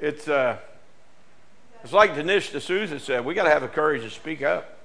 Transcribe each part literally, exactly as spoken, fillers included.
It's uh, it's like Dinesh D'Souza said, we got to have the courage to speak up.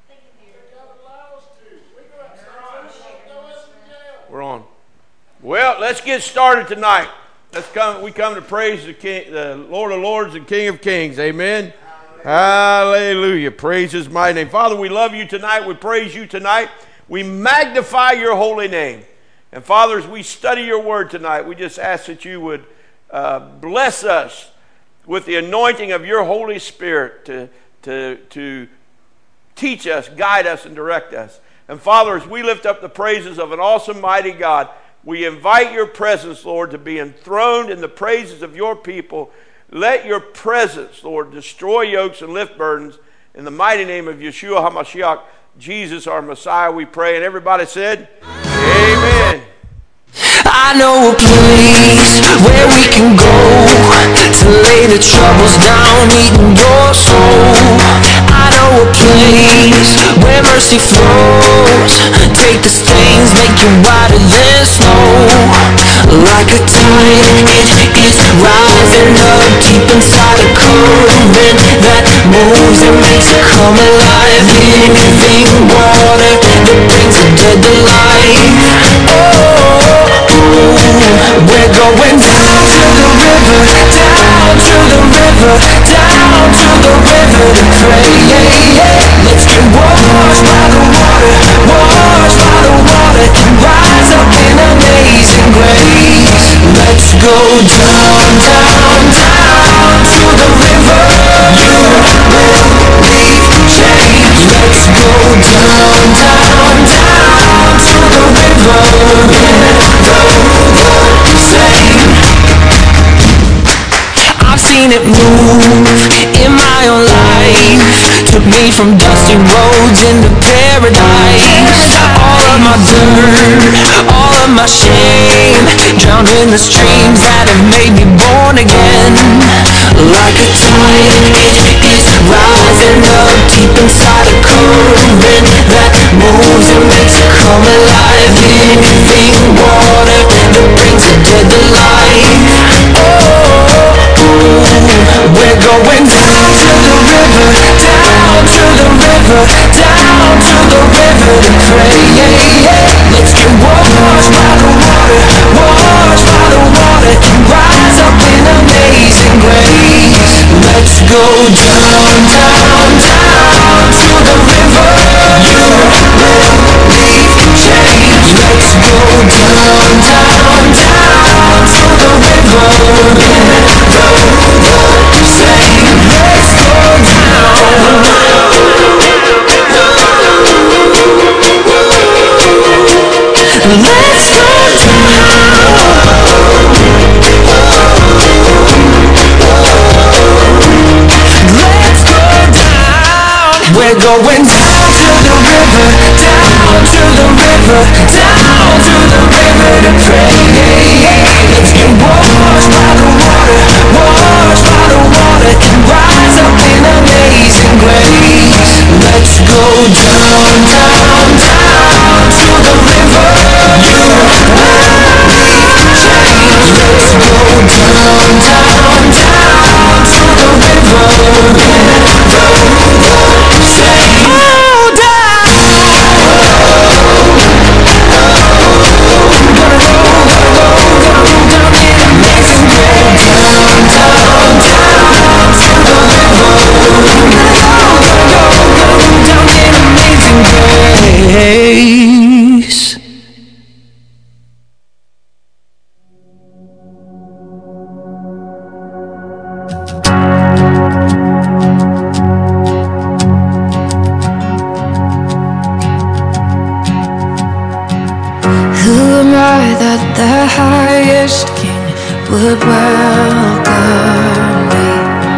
We're on. Well, let's get started tonight. Let's come. We come to praise the King, the Lord of Lords and King of Kings. Amen. Hallelujah. Hallelujah. Praise His mighty name. Father, we love you tonight. We praise you tonight. We magnify your holy name. And Father, as we study your word tonight, we just ask that you would uh, bless us with the anointing of your Holy Spirit to, to, to teach us, guide us, and direct us. And Father, as we lift up the praises of an awesome, mighty God, we invite your presence, Lord, to be enthroned in the praises of your people. Let your presence, Lord, destroy yokes and lift burdens. In the mighty name of Yeshua HaMashiach, Jesus, our Messiah, we pray. And everybody said, Amen. I know a place where we can go to lay the troubles down, eating your soul. I know a place where mercy flows. Take the stains, make you whiter than snow. Like a tide, it is rising up deep inside a current that moves and makes it come alive. Living water that brings the dead to life. Oh, we're going down to the river, down to the river, down to the river to pray. Yeah, yeah. Let's get washed by the water, washed by the water, and rise up in amazing grace. Let's go down, down, down to the river. You will leave change. Let's go down, down, down to the river. I've seen it move in my own life. Took me from dusty roads into paradise. All of my dirt, all of my shame, drowned in the streams that have made me born again. Like a tide, it is rising up deep inside a current that moves and makes it come alive. Living water that brings the dead to life. Oh, we're going down to the river, down to the river, down to the river to pray. Yeah, yeah. Let's get washed by the water, washed by the water, and rise up in amazing grace. Let's go down, down, down to the river. You will leave change. Let's go down, down, down to the river. Let's go down. Let's go down. We're going down to the river, down to the river, down to the river to pray. Let's get washed by the water, washed by the water, and rise up in amazing grace. Let's go down, down, down to the river. You will leave change. Let's go down, down, down to the river. Say, oh, down. Gonna roll, gonna roll, gonna roll down in amazing grace. Down, down, down to the river. Gonna go, gonna go, gonna roll down in amazing grace. The highest king would welcome me.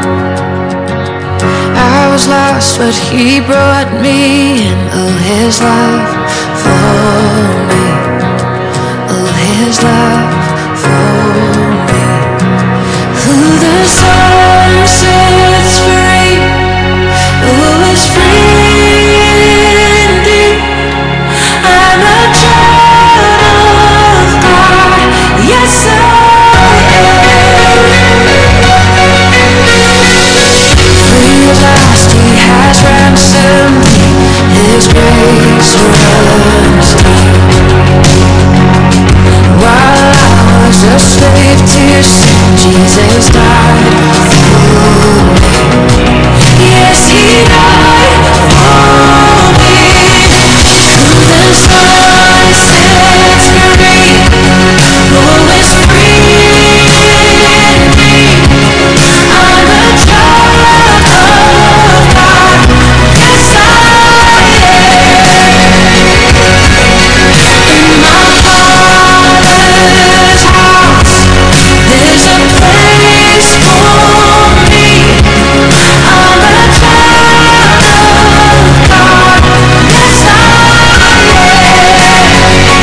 I was lost, but he brought me in. Oh, his love for me. Oh, his love for me. Who the Son sets free, who is free indeed. I'm a child of God. Yes, I am. Jesus died for me. Yes, he died for me. Who the Son sets free, Lord is free indeed. I'm a child of God. Yes, I am. In my Father's house, there's a place for me. I'm a child of God. Yes, I am.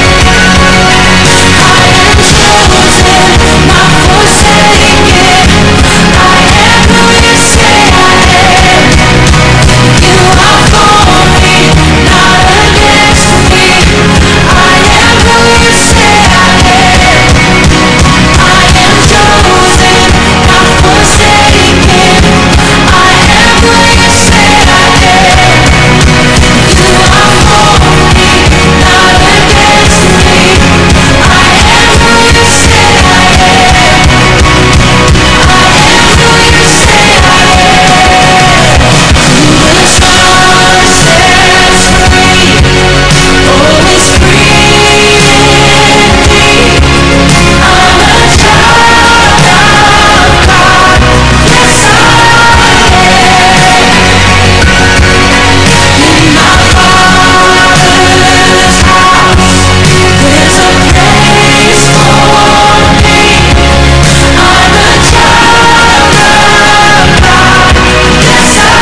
I am chosen, not forsaken. I am who you say I am. You are for me, not against me. I am who you say I am. I am chosen, not forsaken. I am who you say I am. You are for me, not against me. I am who you say I am. I am who you say I am. Who the Son sets free, all is free indeed. I'm a child of God. Yes, I am. In my Father's house, there's a place for me. I'm a child of God. Yes, I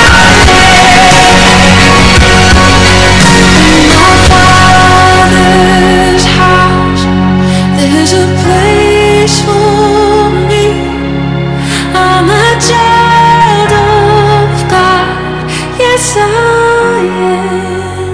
am. In my Father's house, there's a place for me. I'm a child of God. Yes, I am.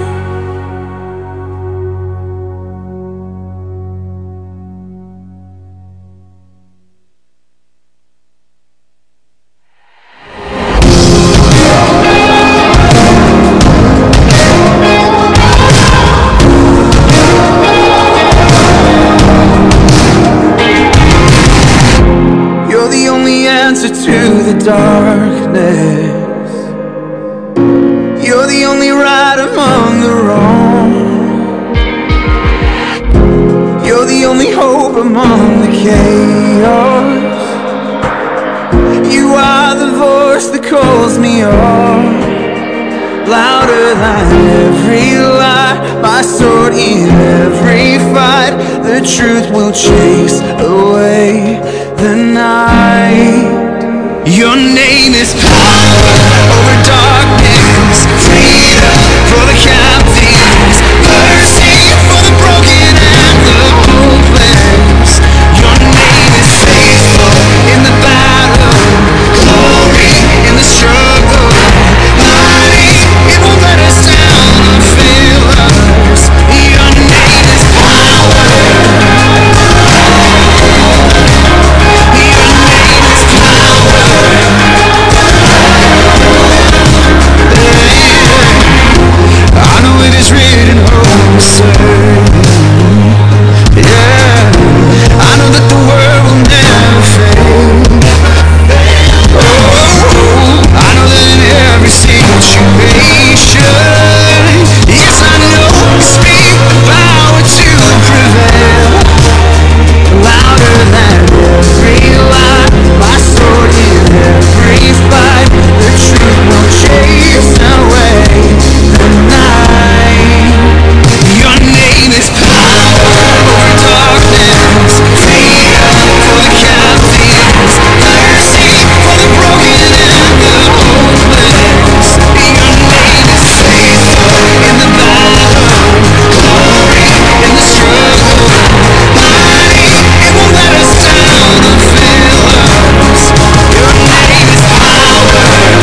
You're the only answer to the darkness. You're the only right among the wrong. You're the only hope among the chaos. You are the voice that calls me on, louder than every lie, my sword in every fight. The truth will chase away the night. Your name is power over darkness, freedom for the captives, mercy for the broken and the hopeless. Your name is faithful in the battle, glory in the struggle, mighty, it won't let us down or fail us. Your name is power. Your name is power. I know it is written, oh, certain. Yeah, I know that the word will never fade. Oh, I know that in every situation, yes, I know you speak the power to prevail. Louder than every lie, my sword in every fight. The truth will chase away the night. Your name is power over darkness, freedom for the captives, mercy for the broken and the hopeless. Your name is faithful in the battle, glory in the struggle, mighty, it won't let us down or fail us. Your name is power.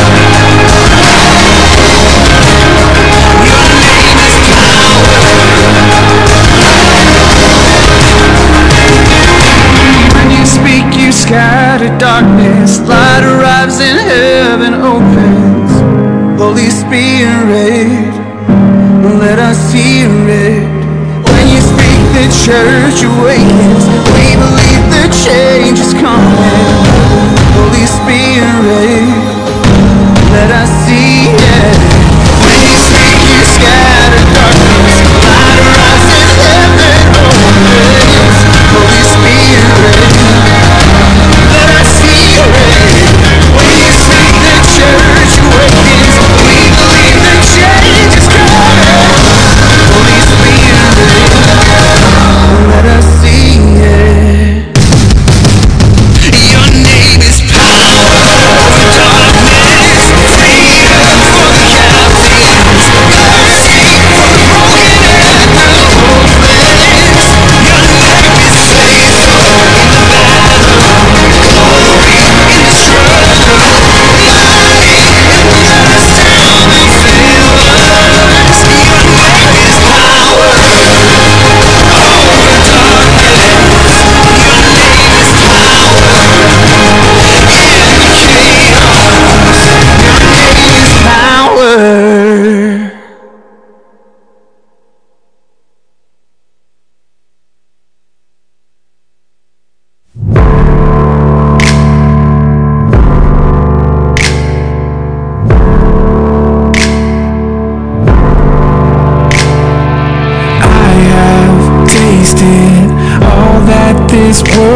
Your name is power. When you speak, you scatter darkness. Light arrives and heaven opens. Holy Spirit, let us hear it. When you speak, the church awakens. We believe the change is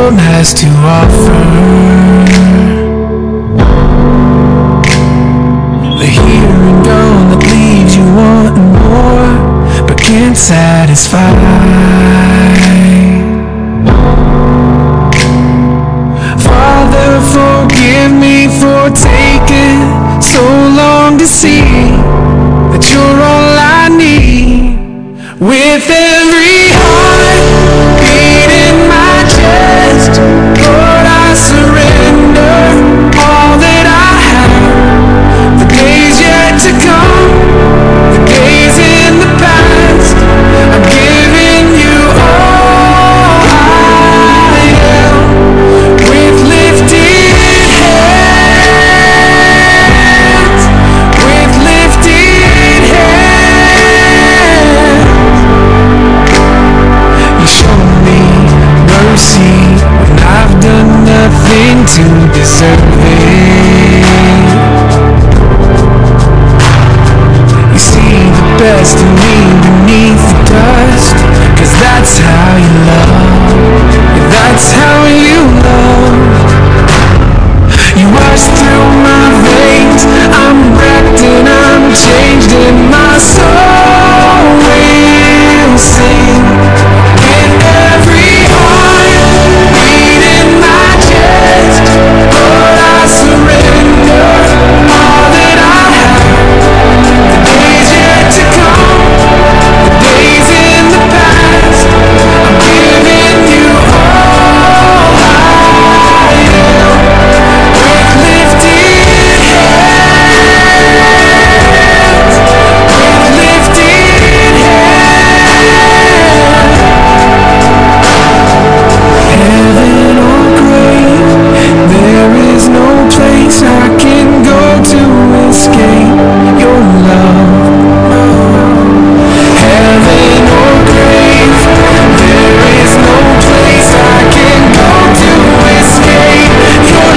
world has to offer. The here and gone that leaves you wanting more, but can't satisfy. Father, forgive me for taking so long to see that you're all I need. With every heartbeat in my chest, Lord, I surrender all that I have. The days yet to come, the days in the past, I'm giving you all I am. With lifted hands, with lifted hands, you show me mercy when I've done nothing to deserve it. You see the best in me beneath the dust, 'cause that's how you love, yeah, that's how you love. You rush through my veins, I'm wrecked and I'm changed, and my soul will sing. With every heartbeat in my chest, Lord, I surrender all that I have. The days yet to come, the days in the past, I'm giving you all I am. With lifted hands, with lifted hands. Heaven or grave, there is no place I can go to escape your love. Heaven or grave, there is no place I can go to escape your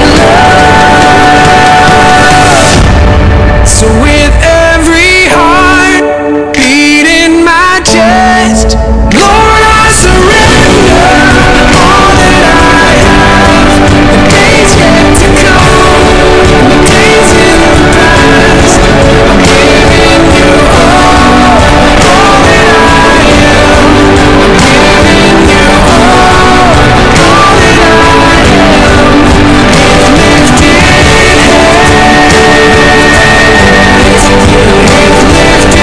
love. So with every heartbeat in my chest, Lord, I surrender all that I have. The days yet to come, the days in the past, I'm giving you all, all that I am. I'm giving you all, all that I am. With lifted hands, with lifted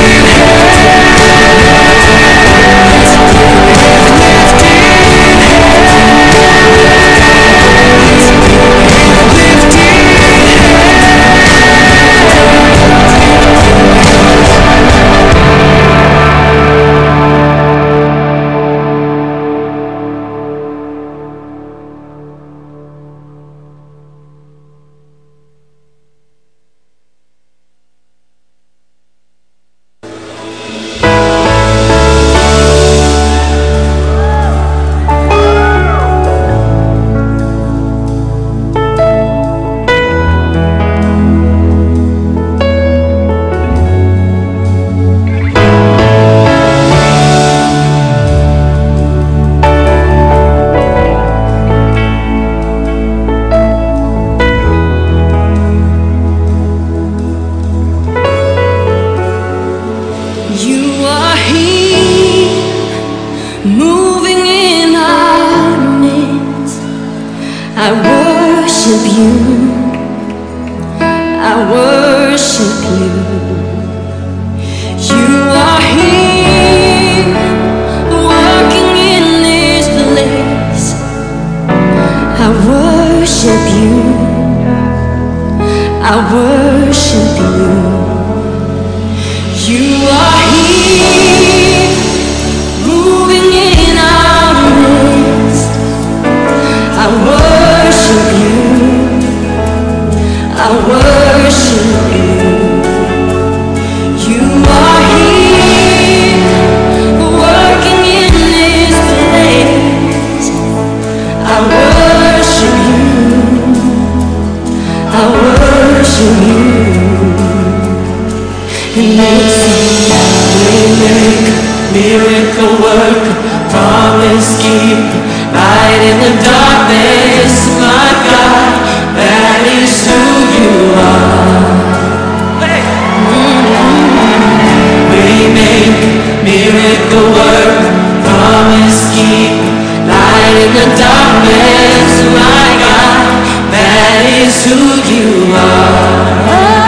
You are here, moving in our midst. I worship you, I worship you. You are here, working in this place. I worship you, I worship you. You are here, moving in our midst. I worship you, I worship you. You are here, working in this place. I worship you, I worship you. And it's is who you are.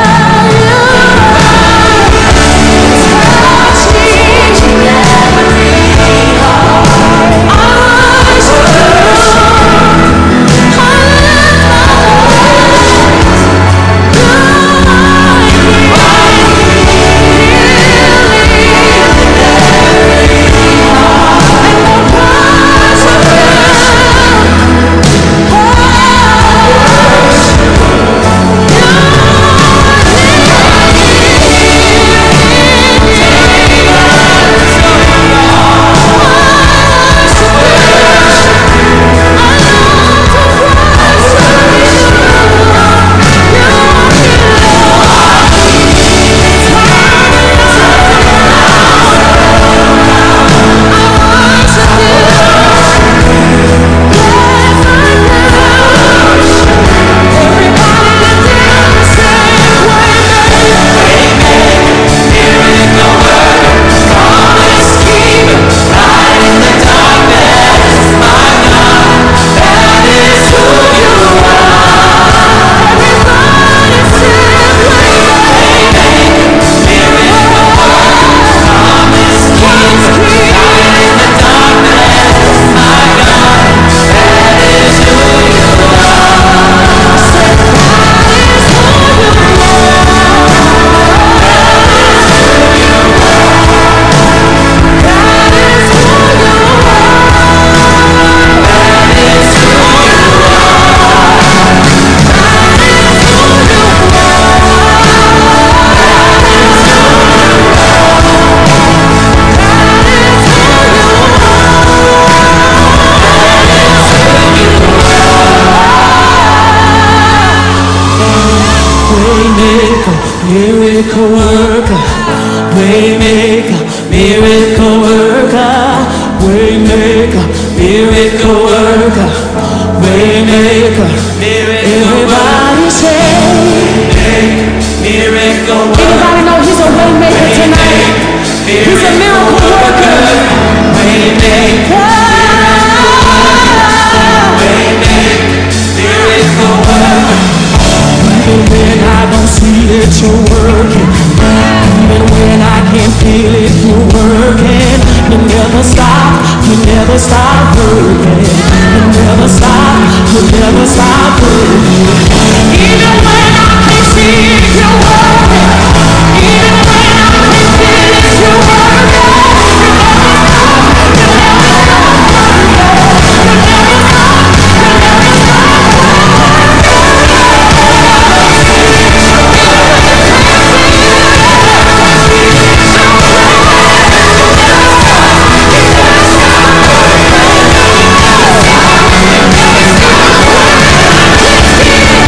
Miracle worker, way maker, miracle worker, way maker, miracle worker, way maker. Everybody say, miracle worker. Anybody know he's a way maker tonight? He's a miracle worker, way maker, way maker, miracle worker. Even when I don't see that you're working, even when I can't feel it, you're working. You never stop, you never stop working. You never stop, you never stop working. Even when I can't see it, you're working. Even when I can't feel it, you're working. You never stop, you never stop, you never stop, you never stop. Yeah.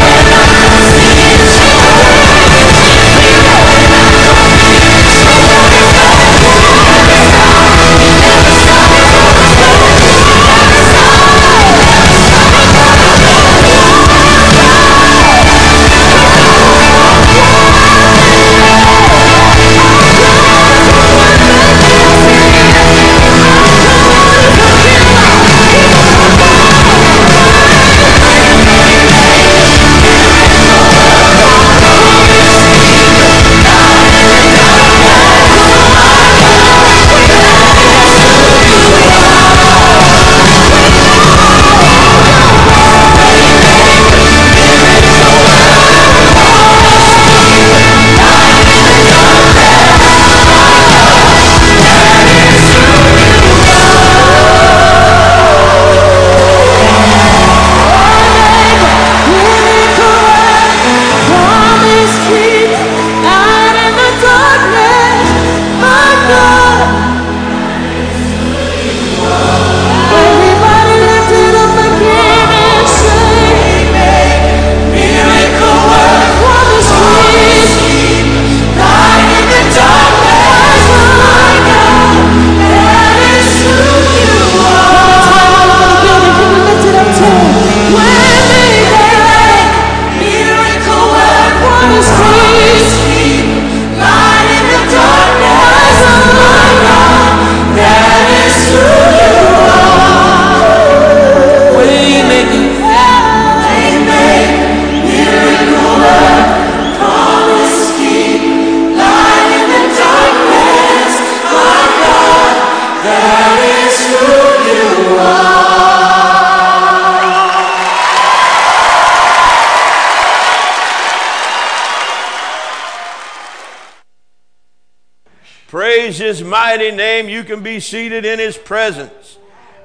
Praise His mighty name. You can be seated in His presence.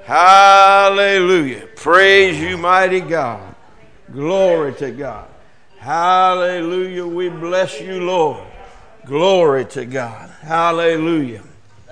Hallelujah. Praise you, mighty God. Glory to God. Hallelujah. We bless you, Lord. Glory to God. Hallelujah.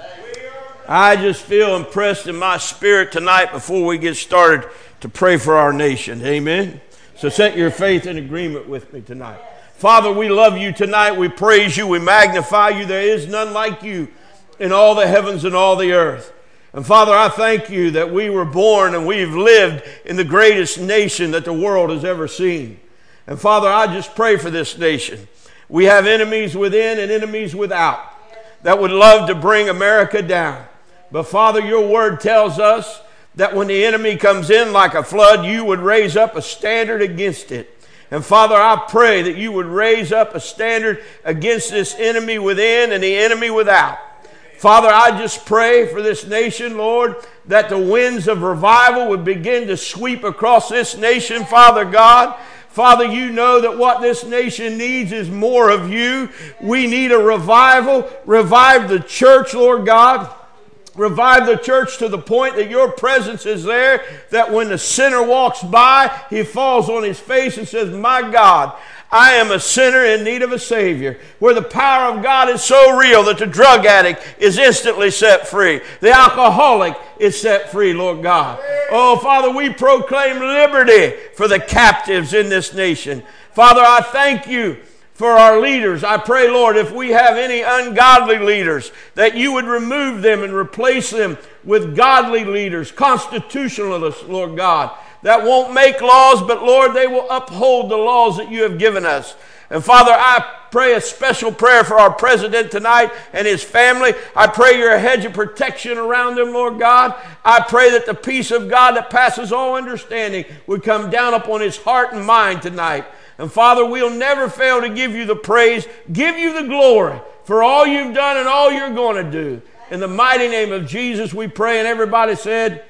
I just feel impressed in my spirit tonight before we get started to pray for our nation. Amen. So set your faith in agreement with me tonight. Father, we love you tonight. We praise you. We magnify you. There is none like you in all the heavens and all the earth. And Father, I thank you that we were born and we've lived in the greatest nation that the world has ever seen. And Father, I just pray for this nation. We have enemies within and enemies without that would love to bring America down. But Father, your word tells us that when the enemy comes in like a flood, you would raise up a standard against it. And Father, I pray that you would raise up a standard against this enemy within and the enemy without. Father, I just pray for this nation, Lord, that the winds of revival would begin to sweep across this nation, Father God. Father, you know that what this nation needs is more of you. We need a revival. Revive the church, Lord God. Revive the church to the point that your presence is there, that when the sinner walks by, he falls on his face and says, my God, I am a sinner in need of a Savior. Where the power of God is so real that the drug addict is instantly set free. The alcoholic is set free, Lord God. Oh, Father, we proclaim liberty for the captives in this nation. Father, I thank you for our leaders. I pray, Lord, if we have any ungodly leaders, that you would remove them and replace them with godly leaders, constitutionalists, Lord God, that won't make laws, but Lord, they will uphold the laws that you have given us. And Father, I pray a special prayer for our president tonight and his family. I pray your hedge of protection around them, Lord God. I pray that the peace of God that passes all understanding would come down upon his heart and mind tonight. And Father, we'll never fail to give you the praise, give you the glory for all you've done and all you're going to do. In the mighty name of Jesus we pray, and everybody said,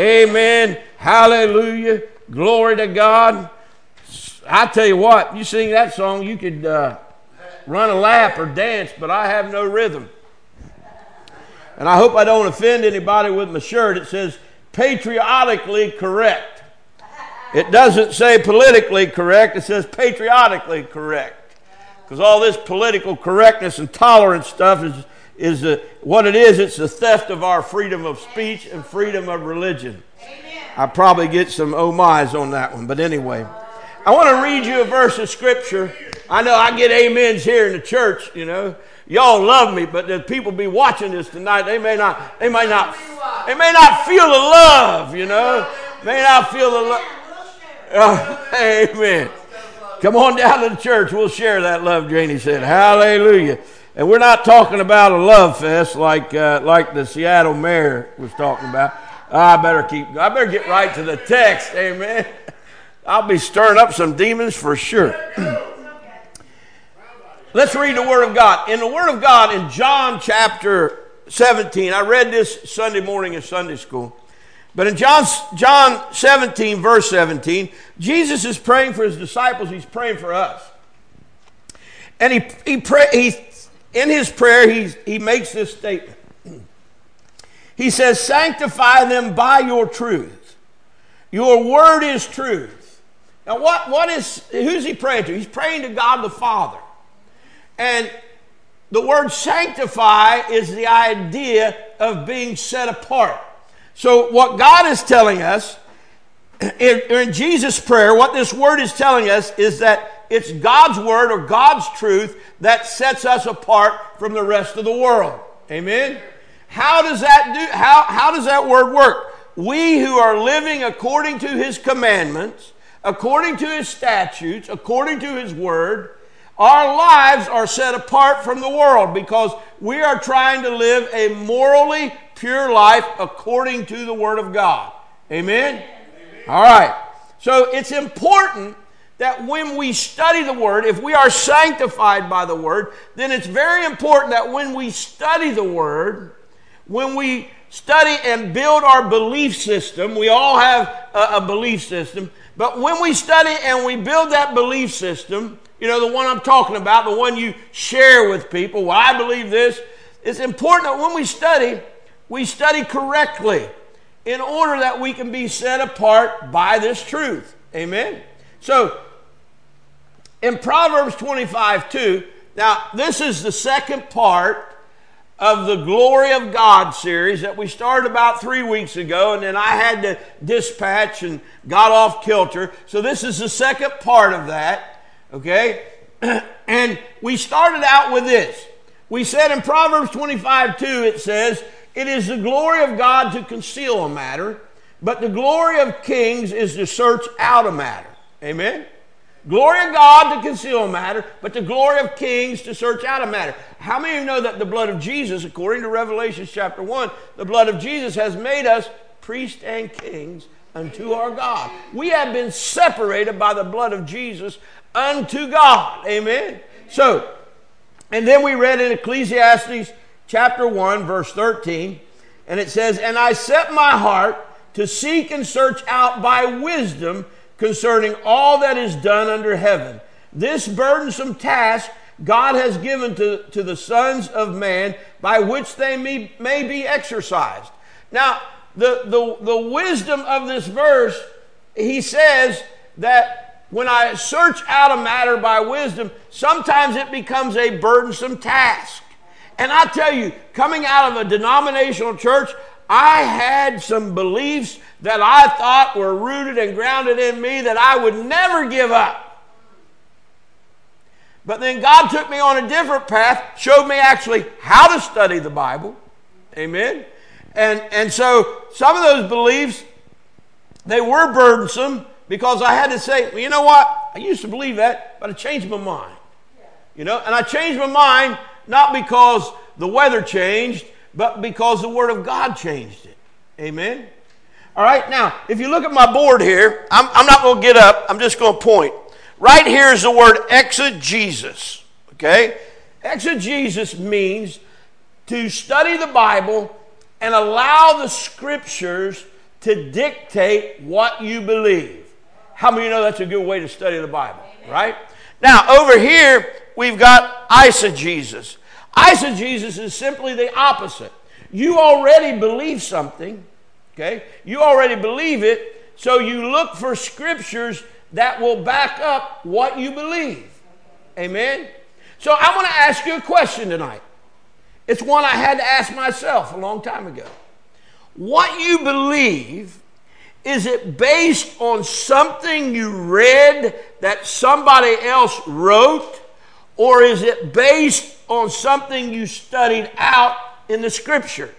amen. Hallelujah. Glory to God. I tell you what, you sing that song, you could uh, run a lap or dance, but I have no rhythm. And I hope I don't offend anybody with my shirt. It says patriotically correct. It doesn't say politically correct. It says patriotically correct. Because all this political correctness and tolerance stuff is, is uh, what it is. It's the theft of our freedom of speech and freedom of religion. I probably get some oh my's on that one. But anyway, I want to read you a verse of Scripture. I know I get amens here in the church, you know. Y'all love me, but the people be watching this tonight. They may not, they may not, they may not feel the love, you know. May not feel the love. Oh, amen. Come on down to the church. We'll share that love, Janie said. Hallelujah. And we're not talking about a love fest like uh, like the Seattle mayor was talking about. I better keep. I better get right to the text. Amen. I'll be stirring up some demons for sure. Let's read the Word of God. In the Word of God, in John chapter seventeen, I read this Sunday morning in Sunday school. But in John, John seventeen, verse seventeen, Jesus is praying for his disciples. He's praying for us. And he, he, pray, he in his prayer, he, he makes this statement. He says, sanctify them by your truth. Your word is truth. Now, what, what is, who's he praying to? He's praying to God the Father. And the word sanctify is the idea of being set apart. So what God is telling us, in, in Jesus' prayer, what this word is telling us is that it's God's word or God's truth that sets us apart from the rest of the world. Amen? How does that do? How, how does that word work? We who are living according to his commandments, according to his statutes, according to his word, our lives are set apart from the world because we are trying to live a morally pure life according to the Word of God. Amen? Amen? All right. So it's important that when we study the Word, if we are sanctified by the Word, then it's very important that when we study the Word, when we study and build our belief system, we all have a, a belief system, but when we study and we build that belief system, you know, the one I'm talking about, the one you share with people, well, I believe this, it's important that when we study, we study correctly in order that we can be set apart by this truth. Amen? So, in Proverbs twenty-five two, now this is the second part of the Glory of God series that we started about three weeks ago, and then I had to dispatch and got off kilter. So this is the second part of that, okay? And we started out with this. We said in Proverbs twenty-five two, it says, "It is the glory of God to conceal a matter, but the glory of kings is to search out a matter." Amen? Glory of God to conceal a matter, but the glory of kings to search out a matter. How many of you know that the blood of Jesus, according to Revelation chapter one, the blood of Jesus has made us priests and kings unto our God? We have been separated by the blood of Jesus unto God. Amen? So, and then we read in Ecclesiastes chapter one, verse thirteen, and it says, "And I set my heart to seek and search out by wisdom concerning all that is done under heaven. This burdensome task God has given to, to the sons of man, by which they may, may be exercised." Now, the, the, the wisdom of this verse, he says that when I search out a matter by wisdom, sometimes it becomes a burdensome task. And I tell you, coming out of a denominational church, I had some beliefs that I thought were rooted and grounded in me that I would never give up. But then God took me on a different path, showed me actually how to study the Bible. Amen? And, and so some of those beliefs, they were burdensome because I had to say, well, you know what? I used to believe that, but I changed my mind. You know, and I changed my mind not because the weather changed, but because the Word of God changed it. Amen? All right, now, if you look at my board here, I'm, I'm not going to get up. I'm just going to point. Right here is the word exegesis. Okay? Exegesis means to study the Bible and allow the Scriptures to dictate what you believe. How many of you know that's a good way to study the Bible? Right? Now, over here, we've got eisegesis. Eisegesis is simply the opposite. You already believe something, okay? You already believe it, so you look for scriptures that will back up what you believe. Amen? So I want to ask you a question tonight. It's one I had to ask myself a long time ago. What you believe, is it based on something you read that somebody else wrote, or is it based on something you studied out in the Scriptures?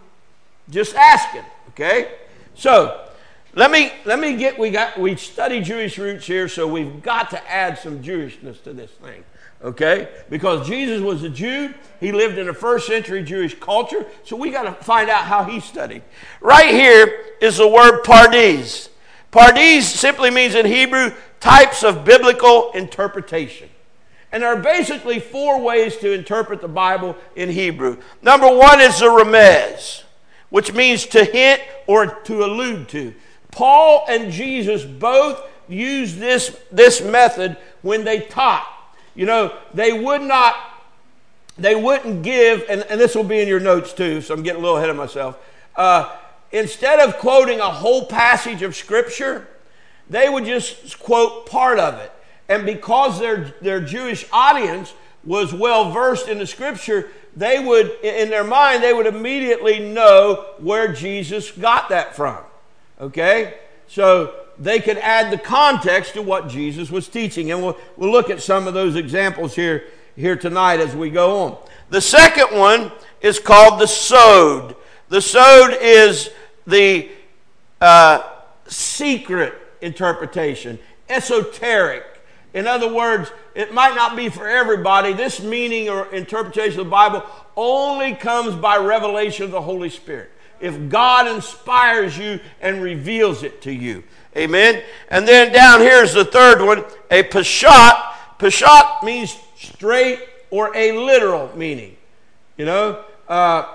Just asking, okay? So let me let me get we got we study Jewish roots here, so we've got to add some Jewishness to this thing, okay? Because Jesus was a Jew, he lived in a first century Jewish culture, so we got to find out how he studied. Right here is the word pardes. Pardes simply means in Hebrew types of biblical interpretation. And there are basically four ways to interpret the Bible in Hebrew. Number one is the remez, which means to hint or to allude to. Paul and Jesus both used this, this method when they taught. You know, they would not, they wouldn't give, and, and this will be in your notes too, so I'm getting a little ahead of myself. Uh, instead of quoting a whole passage of Scripture, they would just quote part of it. And because their, their Jewish audience was well versed in the Scripture, they would, in their mind, they would immediately know where Jesus got that from. Okay? So they could add the context to what Jesus was teaching. And we'll, we'll look at some of those examples here, here tonight as we go on. The second one is called the sod. The sod is the uh, secret interpretation, esoteric. In other words, it might not be for everybody. This meaning or interpretation of the Bible only comes by revelation of the Holy Spirit. If God inspires you and reveals it to you. Amen? And then down here is the third one, a peshat. Peshat means straight or a literal meaning. You know? Uh,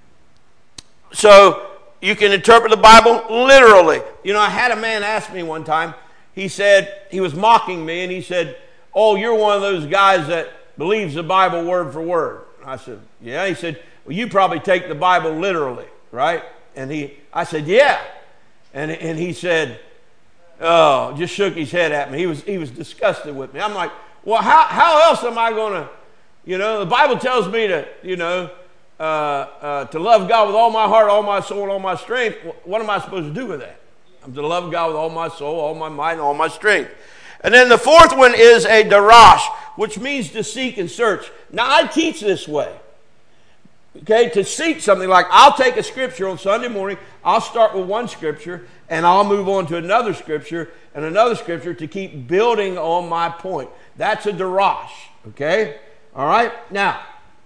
so you can interpret the Bible literally. You know, I had a man ask me one time, he said, he was mocking me, and he said, "Oh, you're one of those guys that believes the Bible word for word." I said, "Yeah." He said, well, you probably take the Bible literally, right? And he, I said, yeah. And, and he said, oh, just shook his head at me. He was, he was disgusted with me. I'm like, well, how, how else am I going to, you know, the Bible tells me to, you know, uh, uh, to love God with all my heart, all my soul, all my strength. What am I supposed to do with that? I'm to love God with all my soul, all my mind, all my strength. And then the fourth one is a darash, which means to seek and search. Now, I teach this way. Okay, to seek something, like I'll take a scripture on Sunday morning, I'll start with one scripture, and I'll move on to another scripture and another scripture to keep building on my point. That's a darash, okay? All right? Now,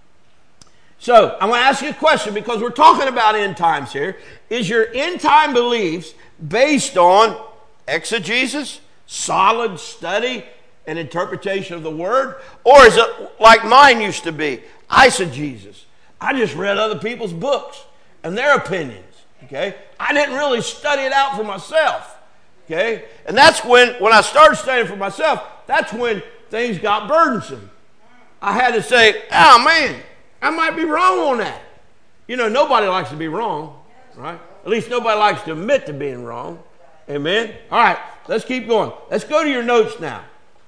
so I'm going to ask you a question because we're talking about end times here. Is your end time beliefs based on exegesis, solid study and interpretation of the Word? Or is it like mine used to be, eisegesis? I just read other people's books and their opinions, okay? I didn't really study it out for myself, okay? And that's when, when I started studying for myself, that's when things got burdensome. I had to say, oh, man, I might be wrong on that. You know, nobody likes to be wrong, right? At least nobody likes to admit to being wrong. Amen? All right, let's keep going. Let's go to your notes now.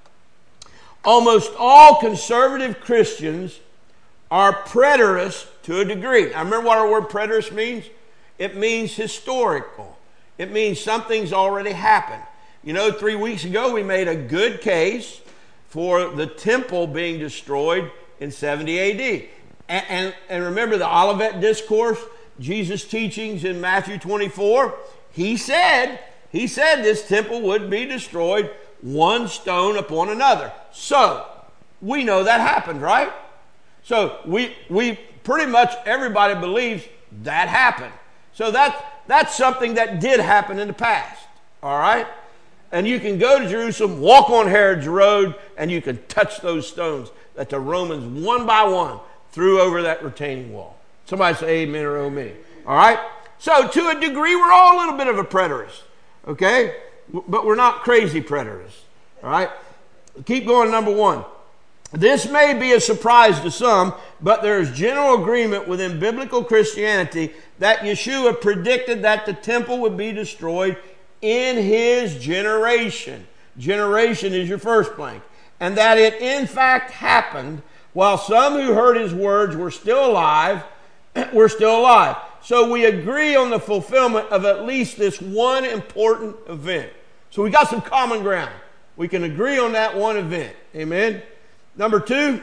Almost all conservative Christians are preterists to a degree. Now, remember what our word preterist means? It means historical. It means something's already happened. You know, three weeks ago we made a good case for the temple being destroyed in seventy A D. And, and, and remember the Olivet Discourse, Jesus' teachings in Matthew twenty-four? He said, he said this temple would be destroyed one stone upon another. So, we know that happened, right? So, we, we pretty much, everybody believes that happened. So, that, that's something that did happen in the past, all right? And you can go to Jerusalem, walk on Herod's road, and you can touch those stones that the Romans, one by one, threw over that retaining wall. Somebody say amen or oh me. All right? So, to a degree, we're all a little bit of a preterist, okay? But we're not crazy preterists, all right? Keep going, number one. This may be a surprise to some, but there is general agreement within biblical Christianity that Yeshua predicted that the temple would be destroyed in his generation. Generation is your first blank. And that it in fact happened while some who heard his words were still alive, were still alive. So we agree on the fulfillment of at least this one important event. So we got some common ground. We can agree on that one event. Amen? Number two,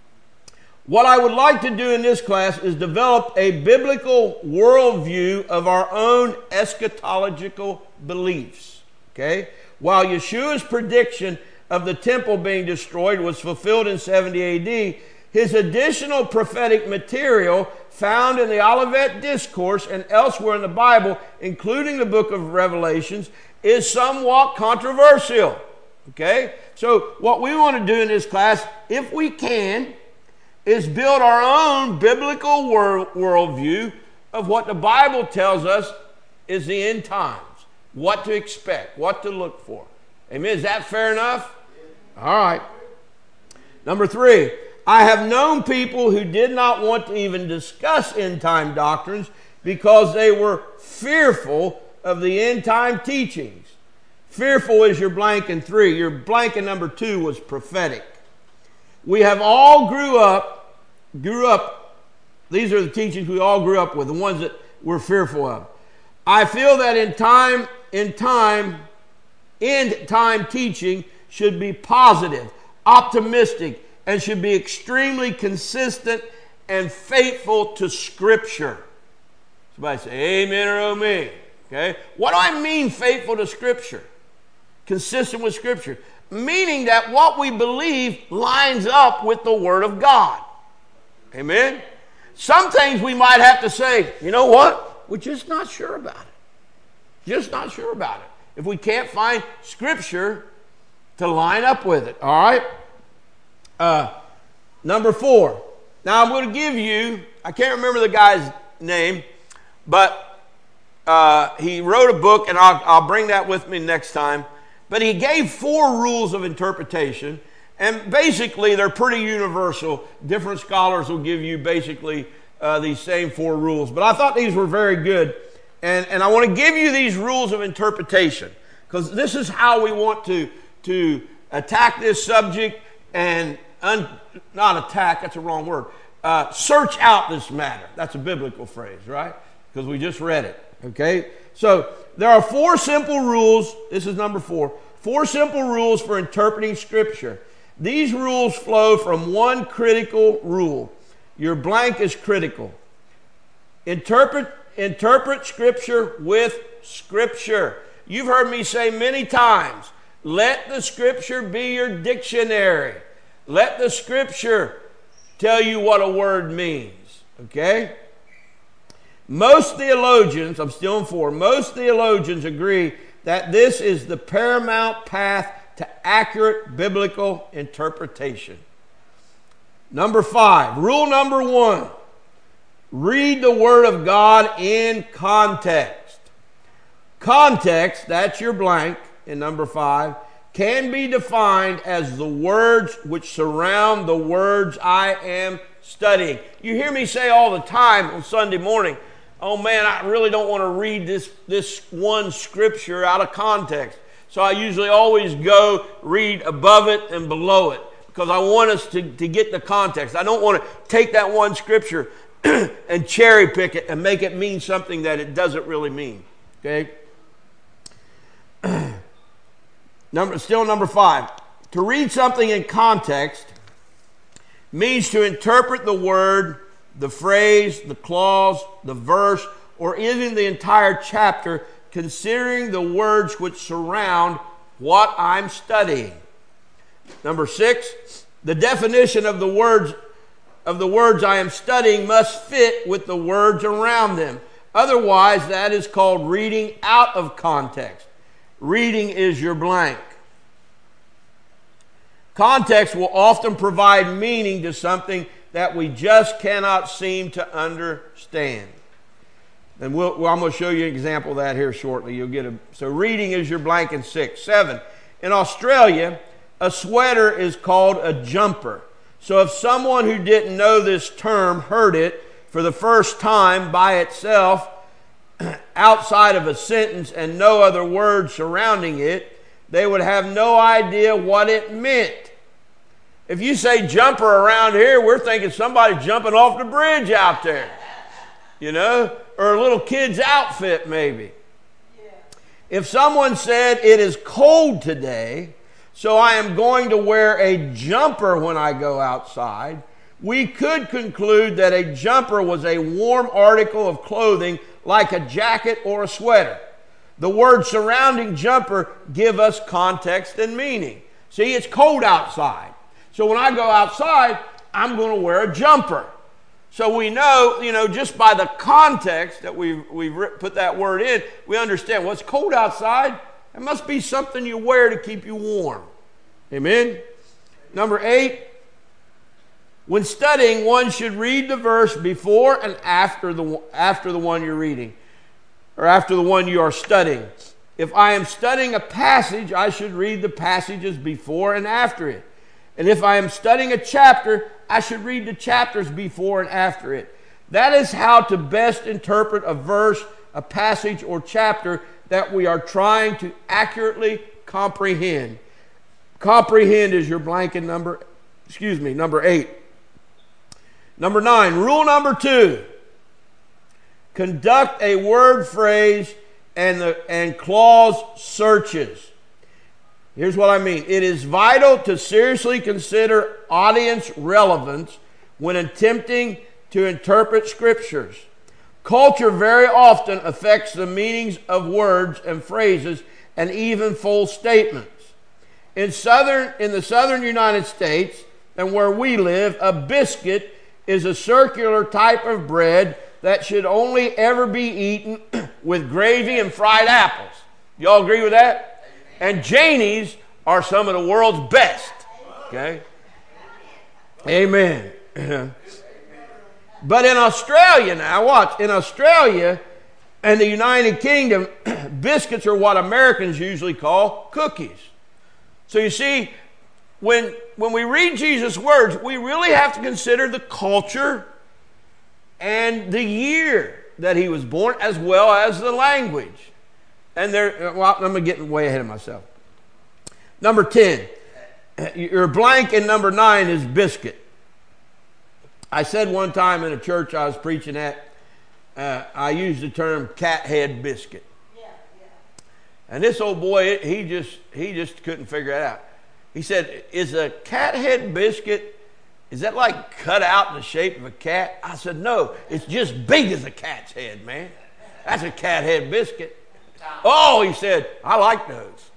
what I would like to do in this class is develop a biblical worldview of our own eschatological beliefs. Okay? While Yeshua's prediction of the temple being destroyed was fulfilled in seventy A D, his additional prophetic material found in the Olivet Discourse and elsewhere in the Bible, including the book of Revelations, is somewhat controversial. Okay? So what we want to do in this class, if we can, is build our own biblical world, worldview of what the Bible tells us is the end times, what to expect, what to look for. Amen? Is that fair enough? All right. Number three, I have known people who did not want to even discuss end time doctrines because they were fearful of the end time teachings. Fearful is your blank in three. Your blank in number two was prophetic. We have all grew up, grew up, these are the teachings we all grew up with, the ones that we're fearful of. I feel that in time, in time, end time teaching should be positive, optimistic, and should be extremely consistent and faithful to Scripture. Somebody say amen or oh me. Okay? What do I mean faithful to Scripture? Consistent with Scripture. Meaning that what we believe lines up with the Word of God. Amen? Some things we might have to say, you know what? We're just not sure about it. Just not sure about it. If we can't find Scripture to line up with it. All right? Uh, number four. Now I'm going to give you, I can't remember the guy's name, but uh, he wrote a book, and I'll, I'll bring that with me next time. But he gave four rules of interpretation, and basically they're pretty universal. Different scholars will give you basically uh, these same four rules. But I thought these were very good. And, and I want to give you these rules of interpretation, because this is how we want to, to attack this subject and un, not attack, that's a wrong word, uh, search out this matter. That's a biblical phrase, right? Because we just read it, okay? So there are four simple rules. This is number four. Four simple rules for interpreting Scripture. These rules flow from one critical rule. Your blank is critical. Interpret Interpret Scripture with Scripture. You've heard me say many times, let the Scripture be your dictionary. Let the Scripture tell you what a word means. Okay? Most theologians, I'm still in four, most theologians agree that this is the paramount path to accurate biblical interpretation. Number five, rule number one. Read the Word of God in context. Context, that's your blank in number five, can be defined as the words which surround the words I am studying. You hear me say all the time on Sunday morning, oh man, I really don't want to read this, this one scripture out of context. So I usually always go read above it and below it, because I want us to, to get the context. I don't want to take that one scripture and cherry pick it and make it mean something that it doesn't really mean. Okay? Number, still number five. To read something in context means to interpret the word, the phrase, the clause, the verse, or even the entire chapter, considering the words which surround what I'm studying. Number six, the definition of the words of the words I am studying must fit with the words around them. Otherwise, that is called reading out of context. Reading is your blank. Context will often provide meaning to something that we just cannot seem to understand. And we'll, well, I'm going to show you an example of that here shortly. You'll get a, so reading is your blank in six. Seven, in Australia, a sweater is called a jumper. So if someone who didn't know this term heard it for the first time by itself, outside of a sentence and no other words surrounding it, they would have no idea what it meant. If you say jumper around here, we're thinking somebody jumping off the bridge out there, you know, or a little kid's outfit maybe. Yeah. If someone said it is cold today, so I am going to wear a jumper when I go outside, we could conclude that a jumper was a warm article of clothing like a jacket or a sweater. The words surrounding jumper give us context and meaning. See, it's cold outside. So when I go outside, I'm going to wear a jumper. So we know, you know, just by the context that we've, we've put that word in, we understand, well, it's cold outside. It must be something you wear to keep you warm. Amen? Number eight, when studying, one should read the verse before and after the, after the one you're reading, or after the one you are studying. If I am studying a passage, I should read the passages before and after it. And if I am studying a chapter, I should read the chapters before and after it. That is how to best interpret a verse, a passage, or chapter that we are trying to accurately comprehend. Comprehend is your blanket number, excuse me, number eight. Number nine, rule number two. Conduct a word, phrase, and, the, and clause searches. Here's what I mean. It is vital to seriously consider audience relevance when attempting to interpret scriptures. Culture very often affects the meanings of words and phrases and even full statements. In southern, in the southern United States, and where we live, a biscuit is a circular type of bread that should only ever be eaten with gravy and fried apples. Y'all agree with that? And Janie's are some of the world's best. Okay? Amen. But in Australia now, watch, in Australia and the United Kingdom, biscuits are what Americans usually call cookies. So you see, when, when we read Jesus' words, we really have to consider the culture and the year that he was born, as well as the language. And there, well, I'm getting way ahead of myself. Number ten, your blank in number nine is biscuit. I said one time in a church I was preaching at, uh, I used the term cat head biscuit. Yeah, yeah. And this old boy, he just he just couldn't figure it out. He said, is a cat head biscuit, is that like cut out in the shape of a cat? I said, no, it's just big as a cat's head, man. That's a cat head biscuit. Oh, he said, I like those.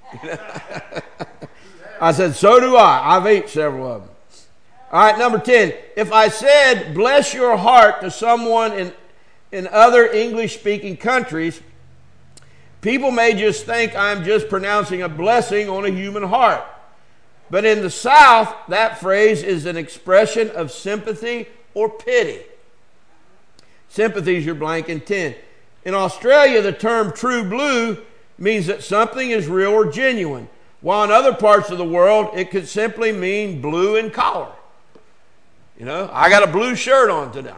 I said, so do I. I've ate several of them. All right, number ten. If I said, bless your heart to someone in, in other English-speaking countries, people may just think I'm just pronouncing a blessing on a human heart. But in the South, that phrase is an expression of sympathy or pity. Sympathy is your blank in ten. In Australia, the term true blue means that something is real or genuine, while in other parts of the world, it could simply mean blue in color. You know, I got a blue shirt on today.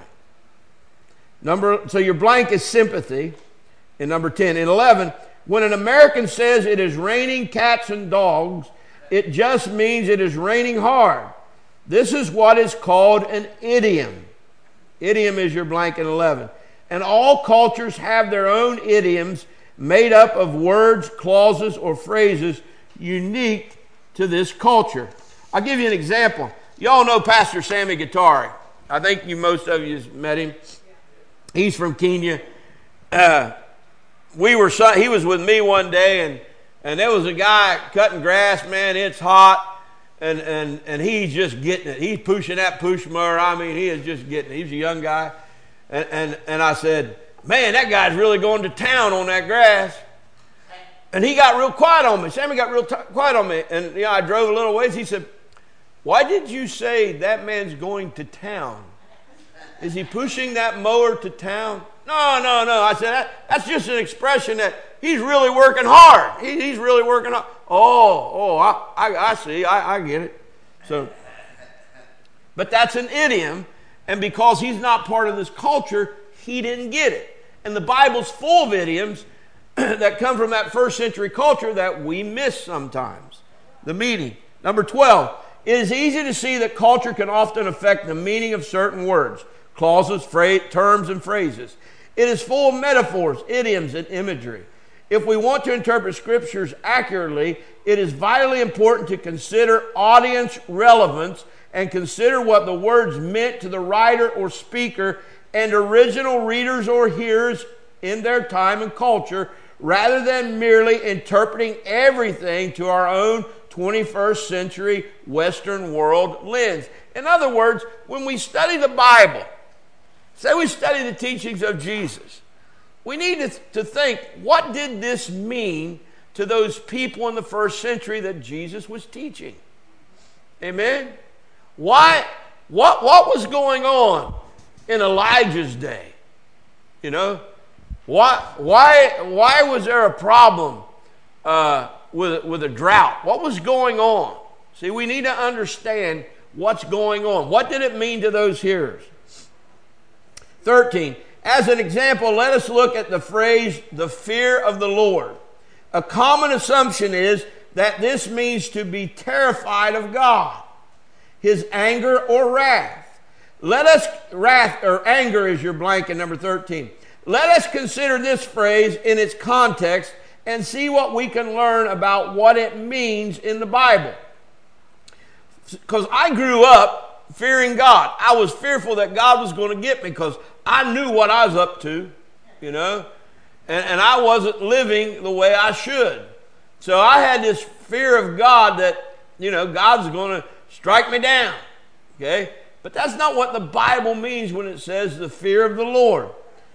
Number, so your blank is sympathy in number ten. In eleven, when an American says it is raining cats and dogs, it just means it is raining hard. This is what is called an idiom. Idiom is your blank in eleven. And all cultures have their own idioms made up of words, clauses, or phrases unique to this culture. I'll give you an example. Y'all know Pastor Sammy Guitari. I think you most of you met him. He's from Kenya. Uh, we were he was with me one day, and and there was a guy cutting grass. Man, it's hot, and and and he's just getting it. He's pushing that push mower. I mean, he is just getting it. He's a young guy, and and and I said, man, that guy's really going to town on that grass. And he got real quiet on me. Sammy got real t- quiet on me, and you know, I drove a little ways. He said, why did you say that man's going to town? Is he pushing that mower to town? No, no, no. I said, that, that's just an expression that he's really working hard. He, he's really working hard. Oh, oh, I, I, I see. I, I get it. So, but that's an idiom, and because he's not part of this culture, he didn't get it. And the Bible's full of idioms that come from that first century culture that we miss sometimes. The meaning. Number twelve. It is easy to see that culture can often affect the meaning of certain words, clauses, phrase, terms, and phrases. It is full of metaphors, idioms, and imagery. If we want to interpret scriptures accurately, it is vitally important to consider audience relevance and consider what the words meant to the writer or speaker and original readers or hearers in their time and culture, rather than merely interpreting everything to our own twenty-first century Western world lens. In other words, when we study the Bible, say we study the teachings of Jesus, we need to, to think, what did this mean to those people in the first century that Jesus was teaching? Amen? Why? What, what was going on in Elijah's day? You know? Why, why, why was there a problem uh, with, with a drought? What was going on? See, we need to understand what's going on. What did it mean to those hearers? thirteen. As an example, let us look at the phrase, the fear of the Lord. A common assumption is that this means to be terrified of God, his anger or wrath. Let us, wrath or anger is your blank in number thirteen. Let us consider this phrase in its context and see what we can learn about what it means in the Bible. Because I grew up fearing God. I was fearful that God was going to get me because I knew what I was up to, you know, and, and I wasn't living the way I should. So I had this fear of God that, you know, God's going to strike me down, okay? But that's not what the Bible means when it says the fear of the Lord.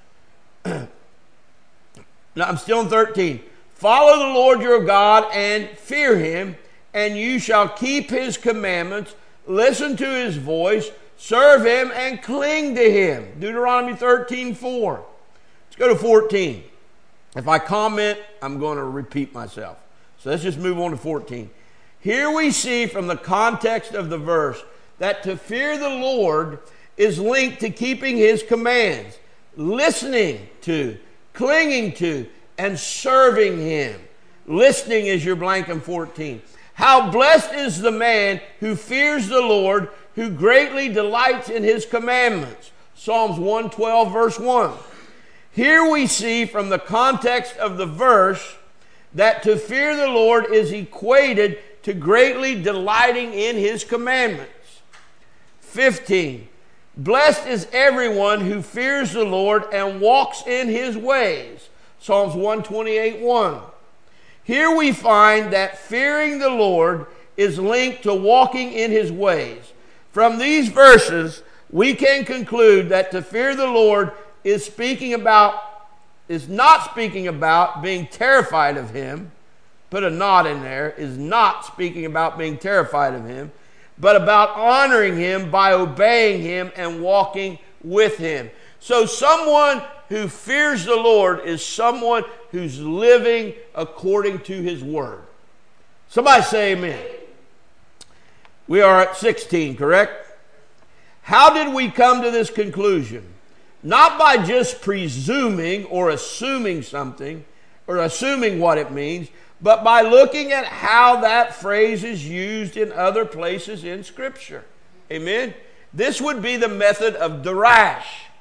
Now, I'm still in thirteen. Follow the Lord your God and fear him, and you shall keep his commandments, listen to his voice, serve him, and cling to him. Deuteronomy thirteen four. Let's go to fourteen. If I comment, I'm going to repeat myself. So let's just move on to fourteen. Here we see from the context of the verse that to fear the Lord is linked to keeping his commands, listening to, clinging to, and serving him. Listening is your blank in fourteen. How blessed is the man who fears the Lord, who greatly delights in his commandments. Psalms one twelve, verse one. Here we see from the context of the verse that to fear the Lord is equated to greatly delighting in his commandments. fifteen. Blessed is everyone who fears the Lord and walks in his ways. Psalms one twenty-eight, one. Here we find that fearing the Lord is linked to walking in his ways. From these verses, we can conclude that to fear the Lord is speaking about, is not speaking about being terrified of him. Put a not in there. Is not speaking about being terrified of him, but about honoring him by obeying him and walking with him. So someone who fears the Lord is someone who's living according to his word. Somebody say amen. We are at sixteen, correct? How did we come to this conclusion? Not by just presuming or assuming something, or assuming what it means, but by looking at how that phrase is used in other places in Scripture. Amen? This would be the method of darash.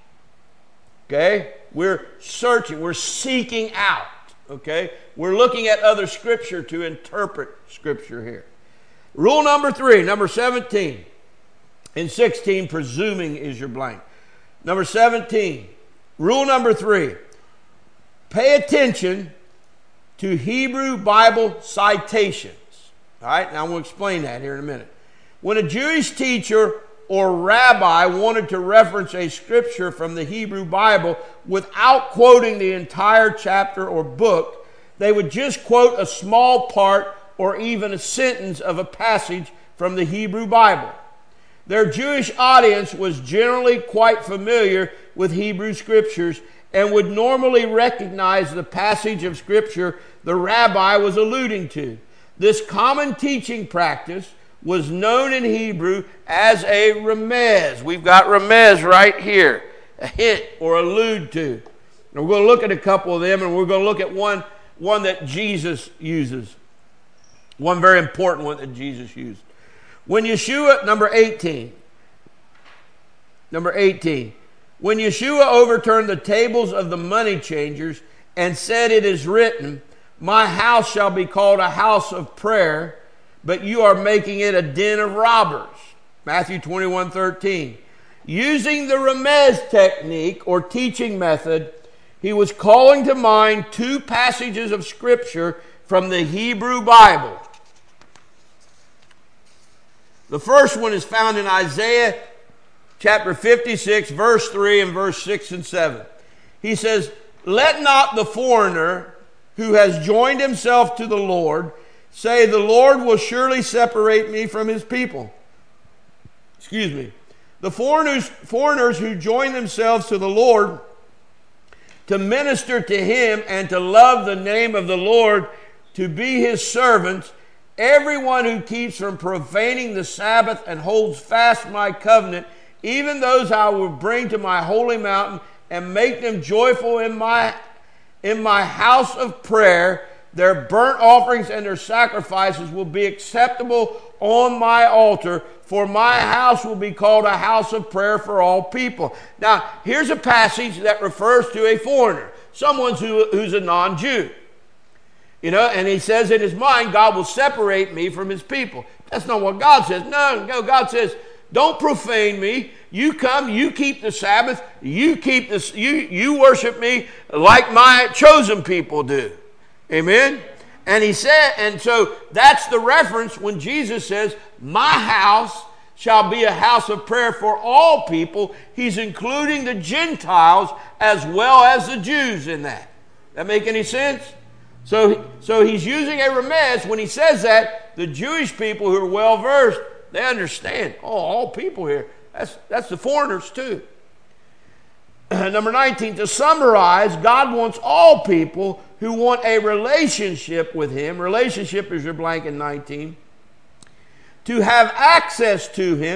Okay? We're searching, we're seeking out. Okay? We're looking at other Scripture to interpret Scripture here. Rule number three, number seventeen. In sixteen, presuming is your blank. Number seventeen, rule number three. Pay attention to Hebrew Bible citations. All right, now I'm going to explain that here in a minute. When a Jewish teacher or rabbi wanted to reference a scripture from the Hebrew Bible without quoting the entire chapter or book, they would just quote a small part or even a sentence of a passage from the Hebrew Bible. Their Jewish audience was generally quite familiar with Hebrew scriptures and would normally recognize the passage of Scripture the rabbi was alluding to. This common teaching practice was known in Hebrew as a remez. We've got remez right here, a hint or allude to. And we're going to look at a couple of them, and we're going to look at one, one that Jesus uses. One very important one that Jesus used. When Yeshua, number eighteen, number eighteen, when Yeshua overturned the tables of the money changers and said, "It is written, my house shall be called a house of prayer, but you are making it a den of robbers." Matthew twenty-one thirteen. Using the remez technique or teaching method, he was calling to mind two passages of Scripture from the Hebrew Bible. The first one is found in Isaiah chapter fifty-six, verse three and verse six and seven. He says, "Let not the foreigner who has joined himself to the Lord say, the Lord will surely separate me from his people." Excuse me. The foreigners, foreigners who join themselves to the Lord to minister to him and to love the name of the Lord, to be his servants, everyone who keeps from profaning the Sabbath and holds fast my covenant, even those I will bring to my holy mountain and make them joyful in my, in my house of prayer, their burnt offerings and their sacrifices will be acceptable on my altar, for my house will be called a house of prayer for all people. Now, here's a passage that refers to a foreigner, someone who, who's a non-Jew. You know, and he says in his mind, God will separate me from his people. That's not what God says. No, no, God says, don't profane me. You come, you keep the Sabbath, you keep this, you, you worship me like my chosen people do. Amen? And he said, and so that's the reference when Jesus says, my house shall be a house of prayer for all people. He's including the Gentiles as well as the Jews in that. That make any sense? So, so he's using a remez. When he says that, the Jewish people who are well-versed, they understand. Oh, all people here. That's, that's the foreigners too. Number nineteen, to summarize, God wants all people who want a relationship with him, relationship is your blank in nineteen, to have access to him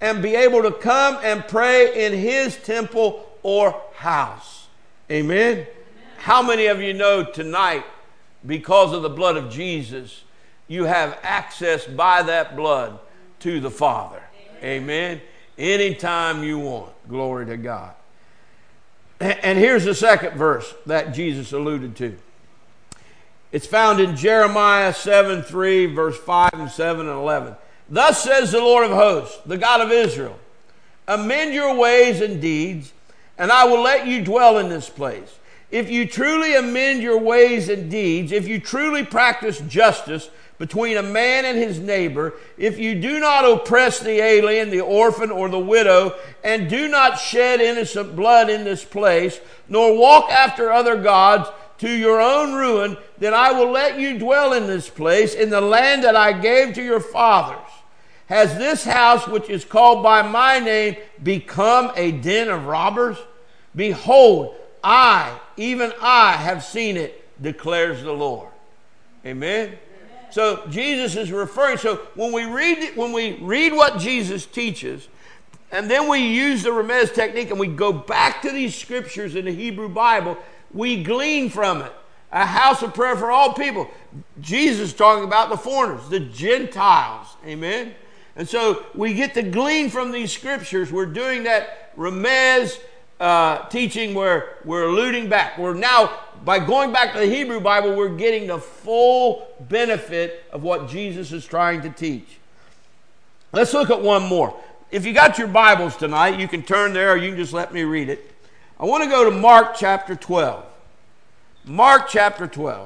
and be able to come and pray in his temple or house. Amen? Amen. How many of you know tonight, because of the blood of Jesus, you have access by that blood to the Father? Amen. Amen. Anytime you want. Glory to God. And here's the second verse that Jesus alluded to. It's found in Jeremiah seven three, verse five and seven and eleven. Thus says the Lord of hosts, the God of Israel, amend your ways and deeds, and I will let you dwell in this place. If you truly amend your ways and deeds, if you truly practice justice between a man and his neighbor, if you do not oppress the alien, the orphan, or the widow, and do not shed innocent blood in this place, nor walk after other gods to your own ruin, then I will let you dwell in this place, in the land that I gave to your fathers. Has this house, which is called by my name, become a den of robbers? Behold, I, even I, have seen it, declares the Lord. Amen? Amen. So Jesus is referring. So when we read when we read what Jesus teaches, and then we use the Remez technique, and we go back to these scriptures in the Hebrew Bible, we glean from it a house of prayer for all people. Jesus is talking about the foreigners, the Gentiles. Amen? And so we get to glean from these scriptures. We're doing that Remez uh, teaching where we're alluding back. We're now, by going back to the Hebrew Bible, we're getting the full benefit of what Jesus is trying to teach. Let's look at one more. If you got your Bibles tonight, you can turn there or you can just let me read it. I want to go to Mark chapter twelve. Mark chapter twelve.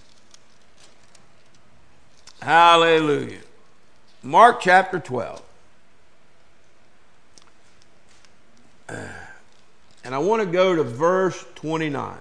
Hallelujah. Mark chapter twelve. And I want to go to verse twenty-nine.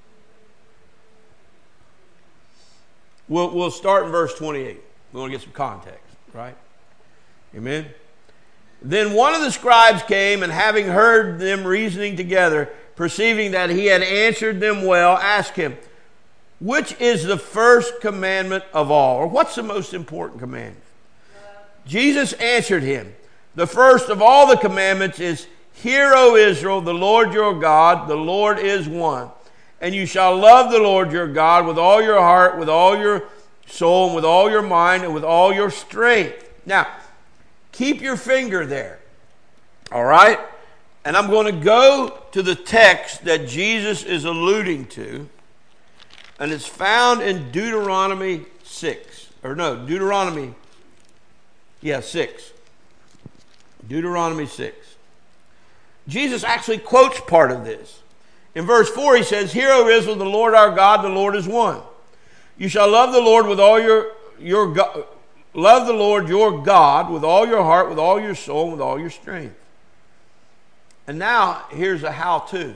We'll, we'll start in verse twenty-eight. We want to get some context, right? Amen. Then one of the scribes came, and having heard them reasoning together, perceiving that he had answered them well, asked him, which is the first commandment of all? Or what's the most important commandment? Jesus answered him, the first of all the commandments is, hear, O Israel, the Lord your God, the Lord is one. And you shall love the Lord your God with all your heart, with all your soul, and with all your mind, and with all your strength. Now, keep your finger there. All right? And I'm going to go to the text that Jesus is alluding to. And it's found in Deuteronomy six. Or no, Deuteronomy, yeah, six. Deuteronomy six. Jesus actually quotes part of this. In verse four he says, hear, O Israel, the Lord our God, the Lord is one. You shall love the Lord with all your, your God, love the Lord your God with all your heart, with all your soul, and with all your strength. And now here's a how-to.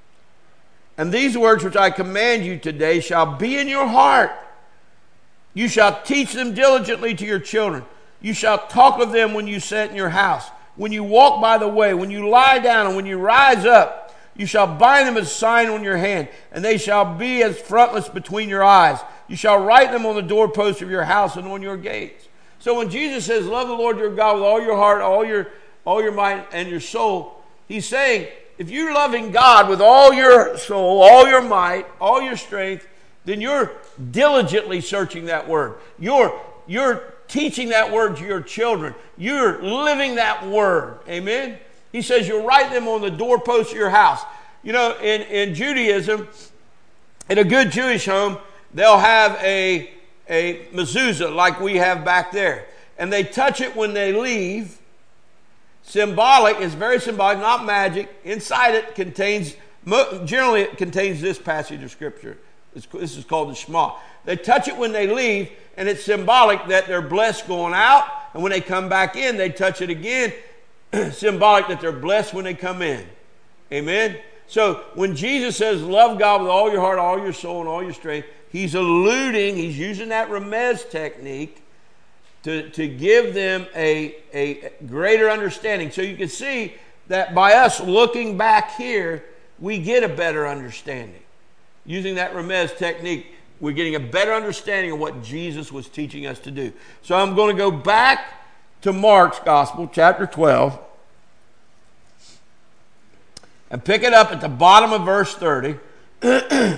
And these words which I command you today shall be in your heart. You shall teach them diligently to your children. You shall talk of them when you sit in your house, when you walk by the way, when you lie down, and when you rise up. You shall bind them as a sign on your hand, and they shall be as frontlets between your eyes. You shall write them on the doorposts of your house and on your gates. So when Jesus says, love the Lord your God with all your heart, all your, all your mind, and your soul, he's saying, if you're loving God with all your soul, all your might, all your strength, then you're diligently searching that word. You're, you're teaching that word to your children. You're living that word. Amen? He says you'll write them on the doorposts of your house. You know, in, in Judaism, in a good Jewish home, they'll have a, a mezuzah like we have back there. And they touch it when they leave. Symbolic, is very symbolic, not magic. Inside it contains, generally it contains this passage of Scripture. It's, this is called the Shema. They touch it when they leave, and it's symbolic that they're blessed going out. And when they come back in, they touch it again. Symbolic that they're blessed when they come in. Amen? So when Jesus says, love God with all your heart, all your soul, and all your strength, he's alluding, he's using that Remez technique to, to give them a, a greater understanding. So you can see that by us looking back here, we get a better understanding. Using that Remez technique, we're getting a better understanding of what Jesus was teaching us to do. So I'm going to go back to Mark's Gospel, chapter twelve, and pick it up at the bottom of verse thirty. This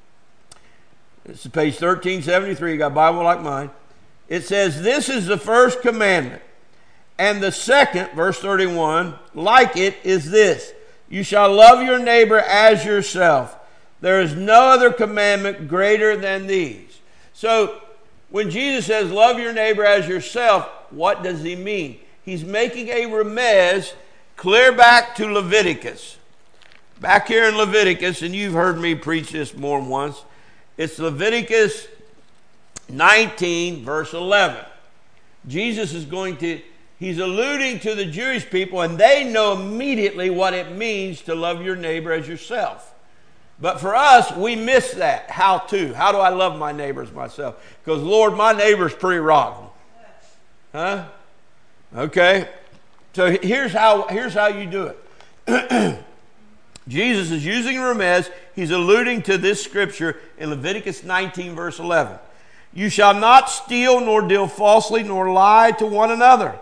is page thirteen seventy-three. You got a Bible like mine. It says, "This is the first commandment. And the second," verse thirty-one, "like it is this: you shall love your neighbor as yourself. There is no other commandment greater than these." So, when Jesus says, love your neighbor as yourself, what does he mean? He's making a remez clear back to Leviticus. Back here in Leviticus, and you've heard me preach this more than once, it's Leviticus nineteen, verse eleven. Jesus is going to, he's alluding to the Jewish people, and they know immediately what it means to love your neighbor as yourself. But for us, we miss that. How to? How do I love my neighbor as myself? Because, Lord, my neighbor's pretty rotten. Huh? Okay. So here's how, here's how you do it. Jesus is using remez. He's alluding to this scripture in Leviticus nineteen, verse eleven. "You shall not steal, nor deal falsely, nor lie to one another."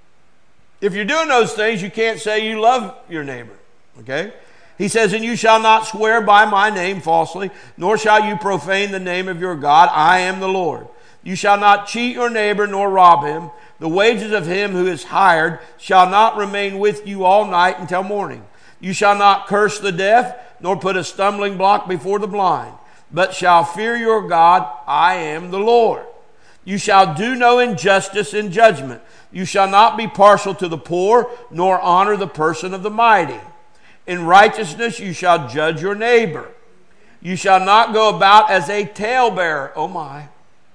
If you're doing those things, you can't say you love your neighbor. Okay? He says, "And you shall not swear by my name falsely, nor shall you profane the name of your God. I am the Lord. You shall not cheat your neighbor, nor rob him. The wages of him who is hired shall not remain with you all night until morning. You shall not curse the deaf, nor put a stumbling block before the blind, but shall fear your God. I am the Lord. You shall do no injustice in judgment. You shall not be partial to the poor, nor honor the person of the mighty. In righteousness you shall judge your neighbor. You shall not go about as a talebearer, oh my,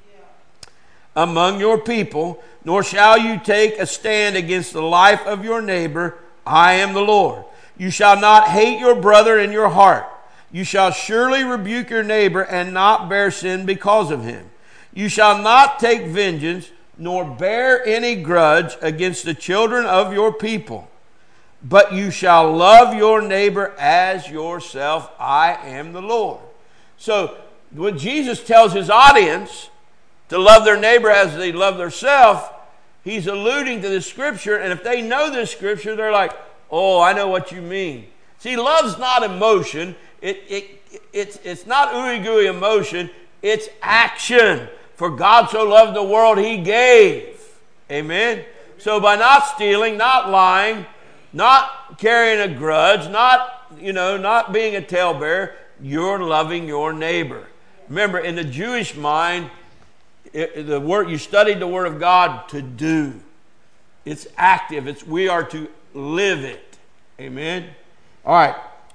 among your people, nor shall you take a stand against the life of your neighbor. I am the Lord. You shall not hate your brother in your heart. You shall surely rebuke your neighbor and not bear sin because of him. You shall not take vengeance, nor bear any grudge against the children of your people. But you shall love your neighbor as yourself. I am the Lord." So when Jesus tells his audience to love their neighbor as they love themselves, he's alluding to this scripture. And if they know this scripture, they're like, oh, I know what you mean. See, love's not emotion. It, it, it's, it's not ooey-gooey emotion. It's action. For God so loved the world, he gave. Amen? So by not stealing, not lying, not carrying a grudge, not, you know, not being a talebearer, you're loving your neighbor. Remember, in the Jewish mind, it, the word, you studied the Word of God to do. It's active. It's we are to live it. Amen? All right.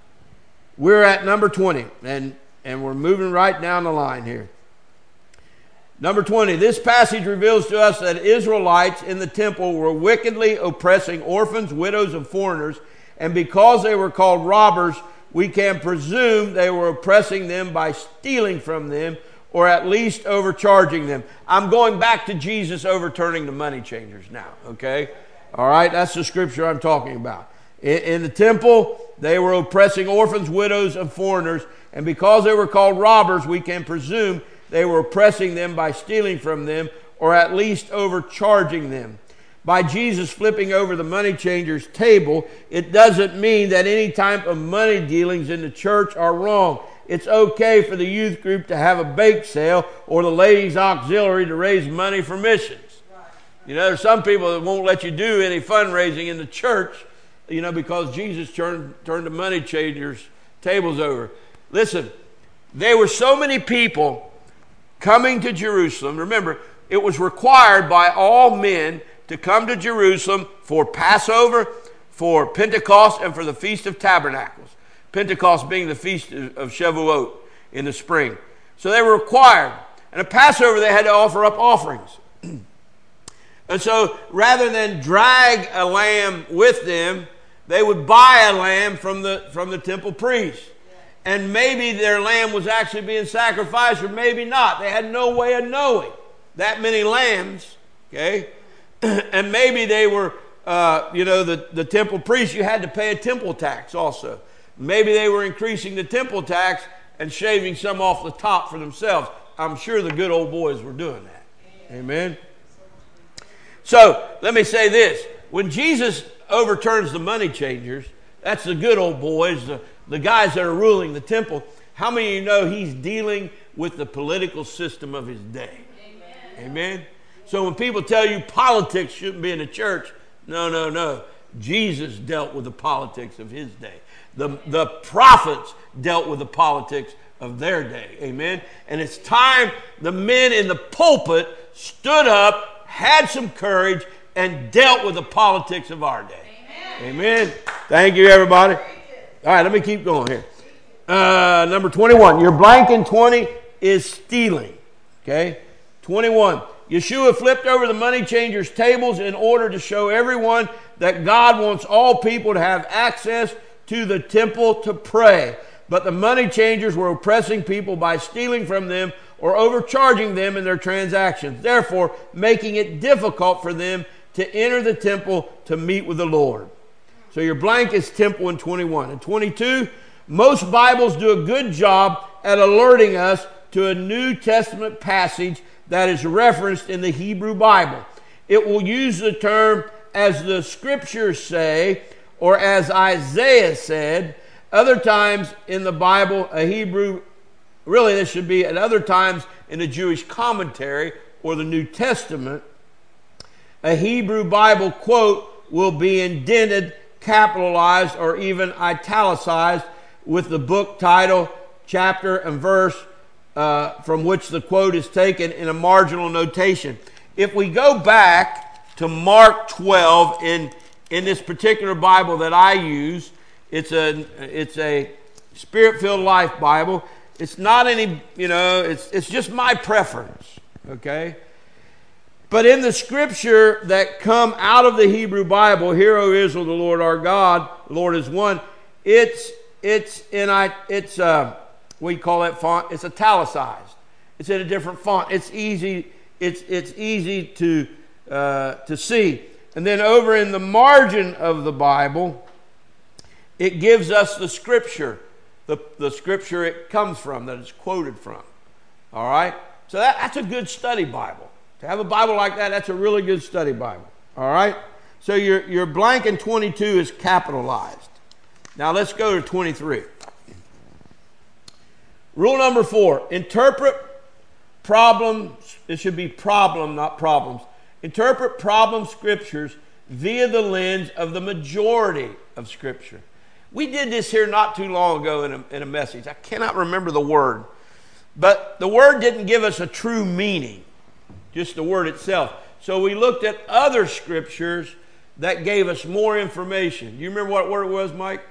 We're at number twenty, and, and we're moving right down the line here. Number twenty, this passage reveals to us that Israelites in the temple were wickedly oppressing orphans, widows, and foreigners, and because they were called robbers, we can presume they were oppressing them by stealing from them, or at least overcharging them. I'm going back to Jesus overturning the money changers now, okay? All right, that's the scripture I'm talking about. In, in the temple, they were oppressing orphans, widows, and foreigners, and because they were called robbers, we can presume they were oppressing them by stealing from them, or at least overcharging them. By Jesus flipping over the money changers' table, it doesn't mean that any type of money dealings in the church are wrong. It's okay for the youth group to have a bake sale or the ladies' auxiliary to raise money for missions. You know, there's some people that won't let you do any fundraising in the church, you know, because Jesus turned, turned the money changers' tables over. Listen, there were so many people coming to Jerusalem. Remember, it was required by all men to come to Jerusalem for Passover, for Pentecost, and for the Feast of Tabernacles. Pentecost being the Feast of Shavuot in the spring. So they were required. And at Passover, they had to offer up offerings. And so rather than drag a lamb with them, they would buy a lamb from the, from the temple priest. And maybe their lamb was actually being sacrificed, or maybe not. They had no way of knowing that many lambs, okay? And maybe they were, uh, you know, the, the temple priest, you had to pay a temple tax also. Maybe they were increasing the temple tax and shaving some off the top for themselves. I'm sure the good old boys were doing that. Amen? So let me say this. When Jesus overturns the money changers, that's the good old boys, the, the guys that are ruling the temple. How many of you know he's dealing with the political system of his day? Amen. Amen. So when people tell you politics shouldn't be in the church, no, no, no. Jesus dealt with the politics of his day. The, the prophets dealt with the politics of their day. Amen. And it's time the men in the pulpit stood up, had some courage, and dealt with the politics of our day. Amen. Amen. Thank you, everybody. All right, let me keep going here. Uh, number twenty-one. Your blank in twenty is stealing. Okay? twenty-one. Yeshua flipped over the money changers' tables in order to show everyone that God wants all people to have access to the temple to pray. But the money changers were oppressing people by stealing from them or overcharging them in their transactions, therefore making it difficult for them to enter the temple to meet with the Lord. So your blank is temple in twenty-one. And twenty-two, most Bibles do a good job at alerting us to a New Testament passage that is referenced in the Hebrew Bible. It will use the term as the scriptures say, or as Isaiah said. Other times in the Bible, a Hebrew, really this should be at other times in the Jewish commentary or the New Testament, a Hebrew Bible quote will be indented, capitalized, or even italicized with the book title, chapter, and verse uh, from which the quote is taken in a marginal notation. If we go back to Mark twelve in, in this particular Bible that I use, it's a, it's a Spirit-filled Life Bible. It's not any, you know, it's, it's just my preference, okay? But in the scripture that come out of the Hebrew Bible, Hear, O Israel, the Lord our God, the Lord is one, it's, it's in, I, it's, uh, what do you call that font? It's italicized. It's in a different font. It's easy, it's, it's easy to, uh, to see. And then over in the margin of the Bible, it gives us the scripture, the, the scripture it comes from, that it's quoted from. All right? So that, that's a good study Bible. To have a Bible like that, that's a really good study Bible. All right? So your, your blank in twenty-two is capitalized. Now let's go to twenty-three. Rule number four, interpret problems. It should be problem, not problems. Interpret problem scriptures via the lens of the majority of Scripture. We did this here not too long ago in a, in a message. I cannot remember the word. But the word didn't give us a true meaning, just the word itself. So we looked at other scriptures that gave us more information. Do you remember what word it was, Mike?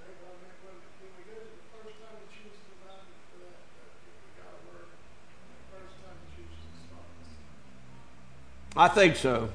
I think so.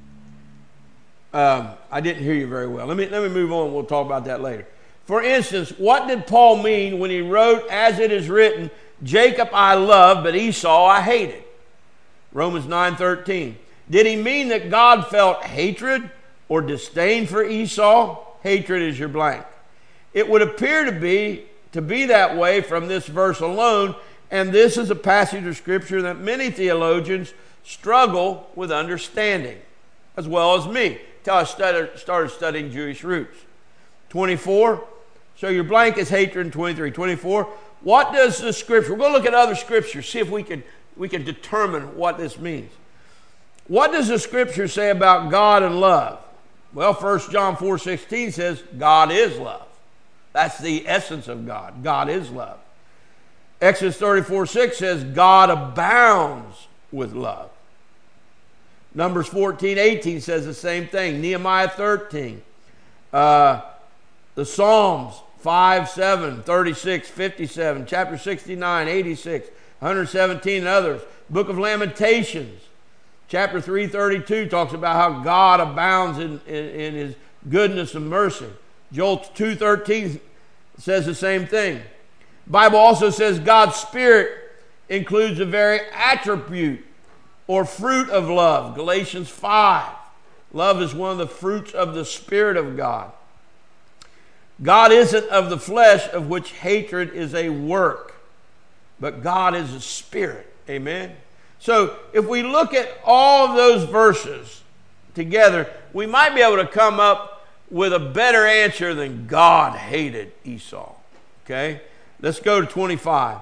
Um, I didn't hear you very well. Let me, let me move on. We'll talk about that later. For instance, what did Paul mean when he wrote, as it is written, Jacob I loved, but Esau I hated? Romans nine thirteen. Did he mean that God felt hatred or disdain for Esau? Hatred is your blank. It would appear to be, to be that way from this verse alone, and this is a passage of Scripture that many theologians struggle with understanding, as well as me, until I started, started studying Jewish roots. twenty-four. So your blank is hatred in twenty-three. twenty-four. What does the Scripture, we're going to look at other Scriptures, see if we can, we can determine what this means. What does the Scripture say about God and love? Well, First John four sixteen says God is love. That's the essence of God. God is love. Exodus thirty-four six says God abounds with love. Numbers fourteen eighteen says the same thing. Nehemiah thirteen. Uh, the Psalms five, seven, thirty-six, fifty-seven, chapter sixty-nine, eighty-six, one seventeen, and others. Book of Lamentations, chapter three thirty-two talks about how God abounds in, in, in his goodness and mercy. Joel two thirteen says the same thing. The Bible also says God's Spirit includes a very attribute or fruit of love. Galatians five. Love is one of the fruits of the Spirit of God. God isn't of the flesh, of which hatred is a work, but God is a spirit. Amen? So if we look at all of those verses together, we might be able to come up with a better answer than God hated Esau. Okay? Let's go to twenty-five.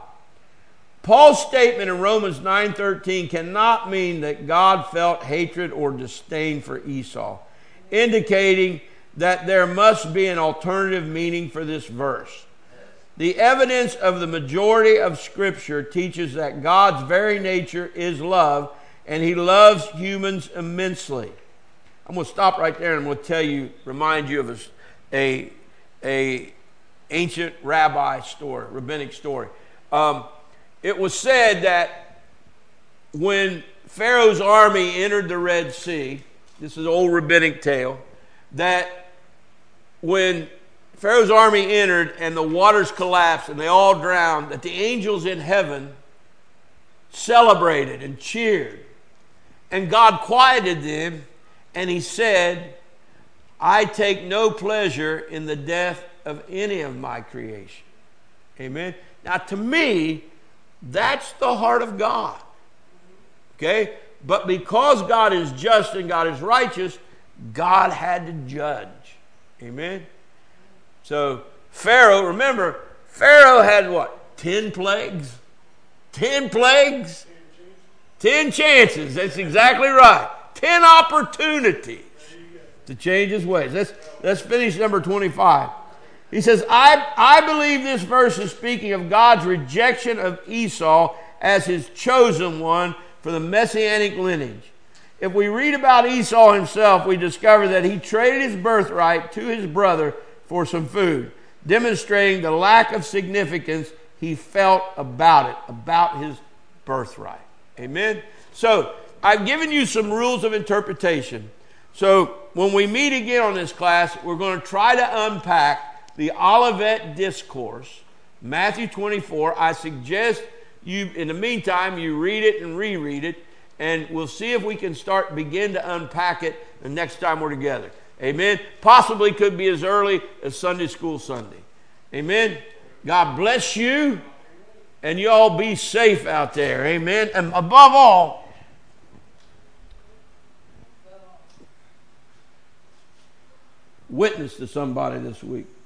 Paul's statement in Romans nine thirteen cannot mean that God felt hatred or disdain for Esau, indicating that there must be an alternative meaning for this verse. The evidence of the majority of Scripture teaches that God's very nature is love, and He loves humans immensely. I'm going to stop right there and I'm going to tell you, remind you of a, a, a ancient rabbi story, rabbinic story. Um, it was said that when Pharaoh's army entered the Red Sea, this is an old rabbinic tale, that when Pharaoh's army entered and the waters collapsed and they all drowned, that the angels in heaven celebrated and cheered. And God quieted them, and He said, I take no pleasure in the death of any of my creation. Amen? Now, to me, that's the heart of God. Okay? But because God is just and God is righteous, God had to judge. Amen? So, Pharaoh, remember, Pharaoh had what? Ten plagues? Ten plagues? Ten chances. That's exactly right. Ten opportunities to change his ways. Let's, let's finish number twenty-five. He says, I, I believe this verse is speaking of God's rejection of Esau as His chosen one for the messianic lineage. If we read about Esau himself, we discover that he traded his birthright to his brother for some food, demonstrating the lack of significance he felt about it, about his birthright. Amen? So, I've given you some rules of interpretation. So, when we meet again on this class, we're going to try to unpack the Olivet Discourse, Matthew twenty-four. I suggest you, in the meantime, you read it and reread it, and we'll see if we can start, begin to unpack it the next time we're together. Amen? Possibly could be as early as Sunday School Sunday. Amen? God bless you, and you all be safe out there. Amen? And above all, witness to somebody this week.